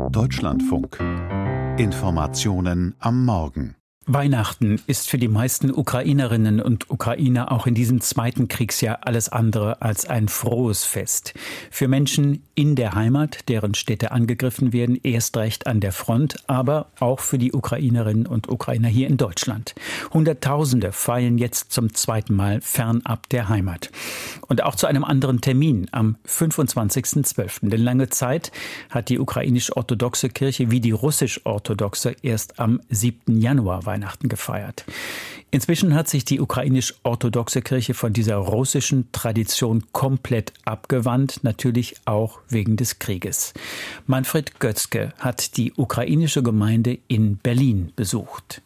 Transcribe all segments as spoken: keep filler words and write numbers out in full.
Deutschlandfunk. Informationen am Morgen. Weihnachten ist für die meisten Ukrainerinnen und Ukrainer auch in diesem zweiten Kriegsjahr alles andere als ein frohes Fest. Für Menschen in der Heimat, deren Städte angegriffen werden, erst recht an der Front, aber auch für die Ukrainerinnen und Ukrainer hier in Deutschland. Hunderttausende feiern jetzt zum zweiten Mal fernab der Heimat. Und auch zu einem anderen Termin, am fünfundzwanzigsten zwölften Denn lange Zeit hat die ukrainisch-orthodoxe Kirche wie die russisch-orthodoxe erst am siebten Januar Weihnachten gefeiert. Inzwischen hat sich die ukrainisch-orthodoxe Kirche von dieser russischen Tradition komplett abgewandt, natürlich auch wegen des Krieges. Manfred Götzke hat die ukrainische Gemeinde in Berlin besucht.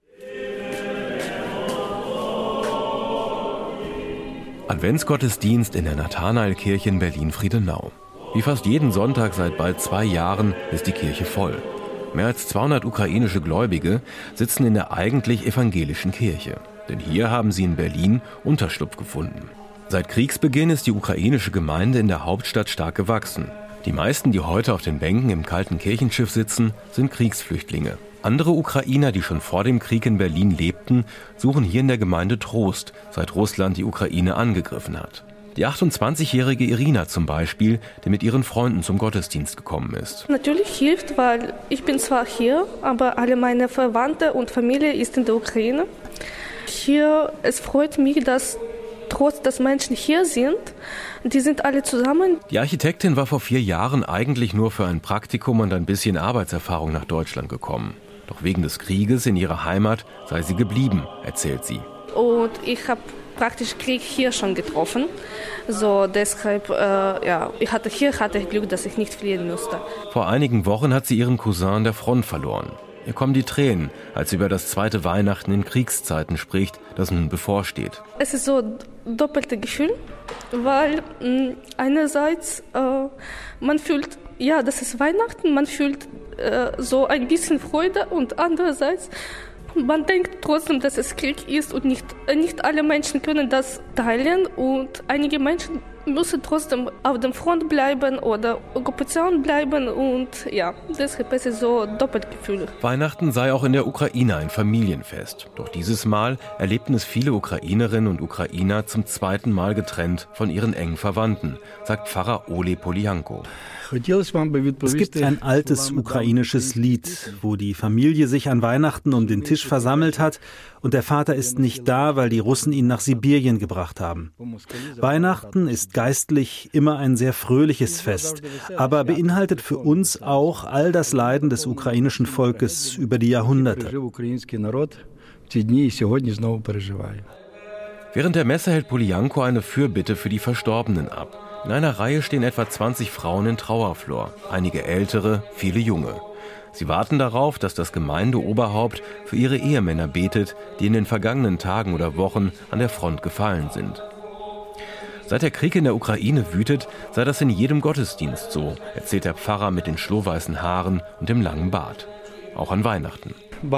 Adventsgottesdienst in der Nathanaelkirche in Berlin-Friedenau. Wie fast jeden Sonntag seit bald zwei Jahren ist die Kirche voll. Mehr als zweihundert ukrainische Gläubige sitzen in der eigentlich evangelischen Kirche. Denn hier haben sie in Berlin Unterschlupf gefunden. Seit Kriegsbeginn ist die ukrainische Gemeinde in der Hauptstadt stark gewachsen. Die meisten, die heute auf den Bänken im kalten Kirchenschiff sitzen, sind Kriegsflüchtlinge. Andere Ukrainer, die schon vor dem Krieg in Berlin lebten, suchen hier in der Gemeinde Trost, seit Russland die Ukraine angegriffen hat. Die achtundzwanzigjährige Irina zum Beispiel, die mit ihren Freunden zum Gottesdienst gekommen ist. Natürlich hilft, weil ich bin zwar hier, aber alle meine Verwandte und Familie ist in der Ukraine. Hier, es freut mich, dass trotz dass Menschen hier sind, die sind alle zusammen. Die Architektin war vor vier Jahren eigentlich nur für ein Praktikum und ein bisschen Arbeitserfahrung nach Deutschland gekommen. Doch wegen des Krieges in ihrer Heimat sei sie geblieben, erzählt sie. Und ich habe praktisch Krieg hier schon getroffen. So deshalb, äh, ja, ich hatte hier hatte ich Glück, dass ich nicht fliehen musste. Vor einigen Wochen hat sie ihren Cousin an der Front verloren. Ihr kommen die Tränen, als sie über das zweite Weihnachten in Kriegszeiten spricht, das nun bevorsteht. Es ist so ein doppeltes Gefühl, weil mh, einerseits äh, man fühlt, ja, das ist Weihnachten, man fühlt äh, so ein bisschen Freude und andererseits man denkt trotzdem, dass es Krieg ist und nicht, nicht alle Menschen können das teilen und einige Menschen müssen trotzdem auf der Front bleiben oder Okkupation bleiben und ja, deshalb ist es so ein Doppelgefühl. Weihnachten sei auch in der Ukraine ein Familienfest. Doch dieses Mal erlebten es viele Ukrainerinnen und Ukrainer zum zweiten Mal getrennt von ihren engen Verwandten, sagt Pfarrer Ole Polianko. Es gibt ein altes ukrainisches Lied, wo die Familie sich an Weihnachten um den Tisch versammelt hat und der Vater ist nicht da, weil die Russen ihn nach Sibirien gebracht haben. Weihnachten ist geistlich immer ein sehr fröhliches Fest, aber beinhaltet für uns auch all das Leiden des ukrainischen Volkes über die Jahrhunderte. Während der Messe hält Polianko eine Fürbitte für die Verstorbenen ab. In einer Reihe stehen etwa zwanzig Frauen in Trauerflor, einige ältere, viele junge. Sie warten darauf, dass das Gemeindeoberhaupt für ihre Ehemänner betet, die in den vergangenen Tagen oder Wochen an der Front gefallen sind. Seit der Krieg in der Ukraine wütet, sei das in jedem Gottesdienst so, erzählt der Pfarrer mit den schlohweißen Haaren und dem langen Bart. Auch an Weihnachten.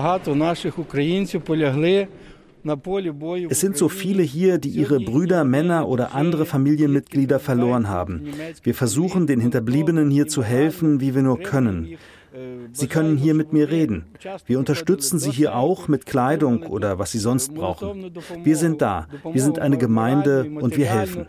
Es sind so viele hier, die ihre Brüder, Männer oder andere Familienmitglieder verloren haben. Wir versuchen, den Hinterbliebenen hier zu helfen, wie wir nur können. Sie können hier mit mir reden. Wir unterstützen sie hier auch mit Kleidung oder was sie sonst brauchen. Wir sind da. Wir sind eine Gemeinde und wir helfen.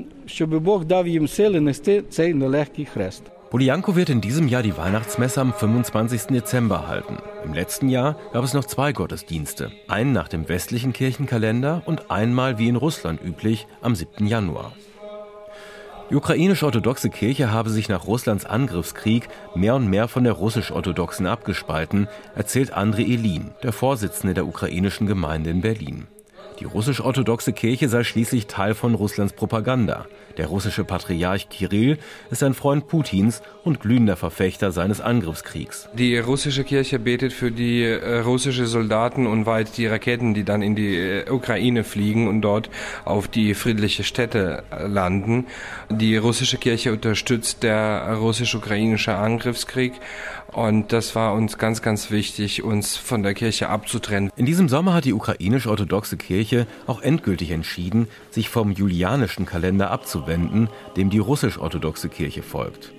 Polianko wird in diesem Jahr die Weihnachtsmesse am fünfundzwanzigsten Dezember halten. Im letzten Jahr gab es noch zwei Gottesdienste. Einen nach dem westlichen Kirchenkalender und einmal wie in Russland üblich am siebten Januar. Die ukrainisch-orthodoxe Kirche habe sich nach Russlands Angriffskrieg mehr und mehr von der russisch-orthodoxen abgespalten, erzählt Andrei Ilin, der Vorsitzende der ukrainischen Gemeinde in Berlin. Die russisch-orthodoxe Kirche sei schließlich Teil von Russlands Propaganda. Der russische Patriarch Kirill ist ein Freund Putins und glühender Verfechter seines Angriffskriegs. Die russische Kirche betet für die äh, russischen Soldaten und weit die Raketen, die dann in die äh, Ukraine fliegen und dort auf die friedliche Städte äh, landen. Die russische Kirche unterstützt der russisch-ukrainische Angriffskrieg und das war uns ganz, ganz wichtig, uns von der Kirche abzutrennen. In diesem Sommer hat die ukrainisch-orthodoxe Kirche auch endgültig entschieden, sich vom julianischen Kalender abzuwenden, dem die russisch-orthodoxe Kirche folgt.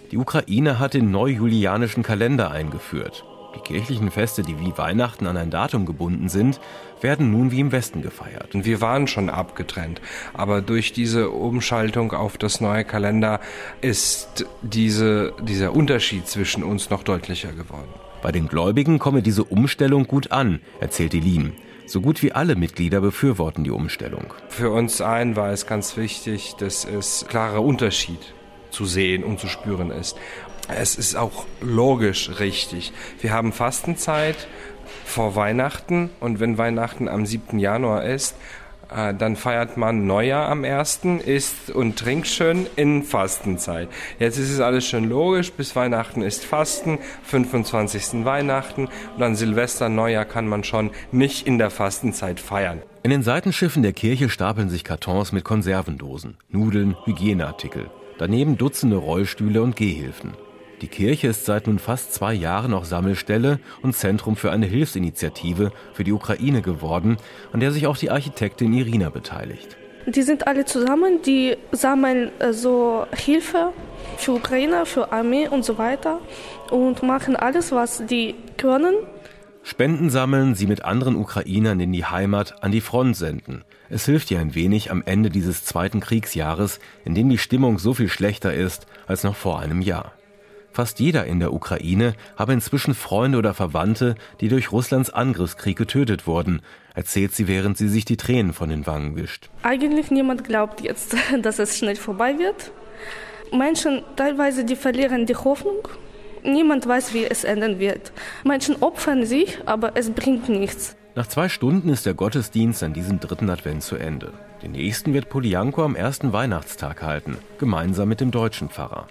Die Ukraine hat den neujulianischen Kalender eingeführt. Die kirchlichen Feste, die wie Weihnachten an ein Datum gebunden sind, werden nun wie im Westen gefeiert. Wir waren schon abgetrennt, aber durch diese Umschaltung auf das neue Kalender ist diese, dieser Unterschied zwischen uns noch deutlicher geworden. Bei den Gläubigen komme diese Umstellung gut an, erzählt Elin. So gut wie alle Mitglieder befürworten die Umstellung. Für uns allen war es ganz wichtig, dass es klarer Unterschied zu sehen und zu spüren ist. Es ist auch logisch richtig. Wir haben Fastenzeit vor Weihnachten und wenn Weihnachten am siebten Januar ist, äh, dann feiert man Neujahr am ersten, isst und trinkt schön in Fastenzeit. Jetzt ist es alles schön logisch, bis Weihnachten ist Fasten, fünfundzwanzigsten Weihnachten und dann Silvester, Neujahr kann man schon nicht in der Fastenzeit feiern. In den Seitenschiffen der Kirche stapeln sich Kartons mit Konservendosen, Nudeln, Hygieneartikel. Daneben Dutzende Rollstühle und Gehhilfen. Die Kirche ist seit nun fast zwei Jahren auch Sammelstelle und Zentrum für eine Hilfsinitiative für die Ukraine geworden, an der sich auch die Architektin Irina beteiligt. Die sind alle zusammen, die sammeln äh, so Hilfe für Ukraine, für Armee und so weiter und machen alles, was die können. Spenden sammeln, sie mit anderen Ukrainern in die Heimat, an die Front senden. Es hilft ihr ein wenig am Ende dieses zweiten Kriegsjahres, in dem die Stimmung so viel schlechter ist als noch vor einem Jahr. Fast jeder in der Ukraine habe inzwischen Freunde oder Verwandte, die durch Russlands Angriffskrieg getötet wurden, erzählt sie, während sie sich die Tränen von den Wangen wischt. Eigentlich niemand glaubt jetzt, dass es schnell vorbei wird. Menschen teilweise, die verlieren die Hoffnung. Niemand weiß, wie es enden wird. Menschen opfern sich, aber es bringt nichts. Nach zwei Stunden ist der Gottesdienst an diesem dritten Advent zu Ende. Den nächsten wird Polianko am ersten Weihnachtstag halten, gemeinsam mit dem deutschen Pfarrer.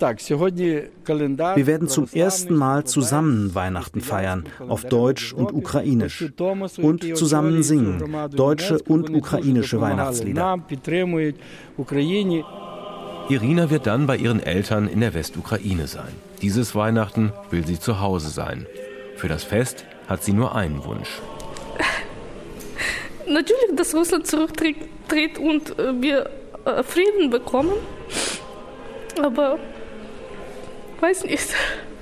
Wir werden zum ersten Mal zusammen Weihnachten feiern, auf Deutsch und Ukrainisch. Und zusammen singen, deutsche und ukrainische Weihnachtslieder. Irina wird dann bei ihren Eltern in der Westukraine sein. Dieses Weihnachten will sie zu Hause sein. Für das Fest hat sie nur einen Wunsch. Natürlich, dass Russland zurücktritt und wir Frieden bekommen. Aber weiß nicht.